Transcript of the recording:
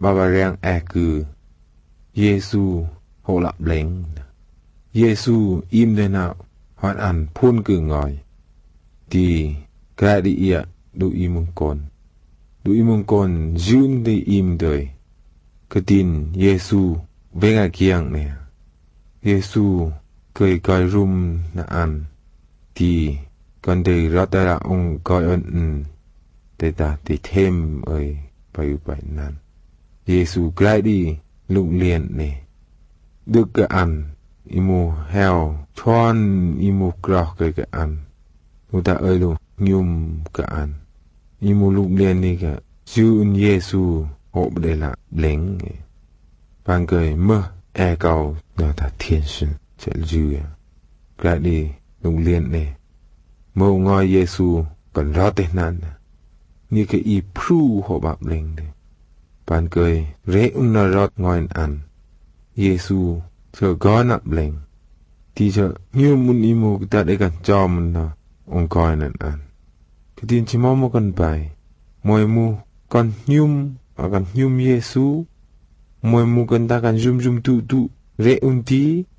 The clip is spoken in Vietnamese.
bà bà riêng cư Giêsu hộ lặp lệnh Giêsu im đây nào hoàn ảnh phun cử ngòi thì cái đi ia đủ im mong con duyên đi im đời cái tin Giêsu về ngay kiang nè Giêsu cười coi rum na ăn thì con đời rót ra ông coi ơn để ta thì thêm ơi phải nan Giêsu cái đi lục liền nè được cái ăn imu heo chọn imu krok cái ăn người ta ơi luôn nhung cái ăn imu lục liền này cái Chúa Giêsu hộ để là lệnh ban cười mơ cầu nó ta thiên sinh sẽ dư cái đi lục liền này mâu ngoi Giêsu còn rót tên nan như cái y pru hộ bạp lệnh đấy ban cười rễ nó rót ngoi ăn Giêsu chờ có nạp lệnh thì chờ nhiều muốn imu ta để cần cho mình nó ông coi nên ăn cái tin chỉ mong một con bài mỗi mu con nhum và con nhum Giêsu mỗi mu con ta cần zoom tu rễ tí